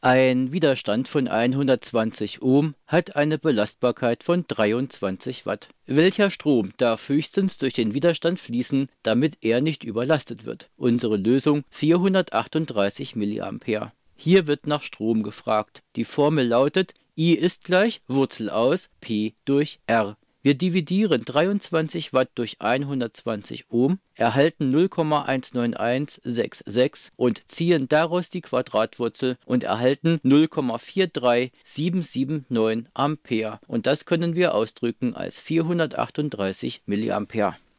Ein Widerstand von 120 Ohm hat eine Belastbarkeit von 23 Watt. Welcher Strom darf höchstens durch den Widerstand fließen, damit er nicht überlastet wird? Unsere Lösung: 438 mA. Hier wird nach Strom gefragt. Die Formel lautet: I ist gleich Wurzel aus P durch R. Wir dividieren 23 Watt durch 120 Ohm, erhalten 0,19166 und ziehen daraus die Quadratwurzel und erhalten 0,43779 Ampere. Und das können wir ausdrücken als 438 Milliampere.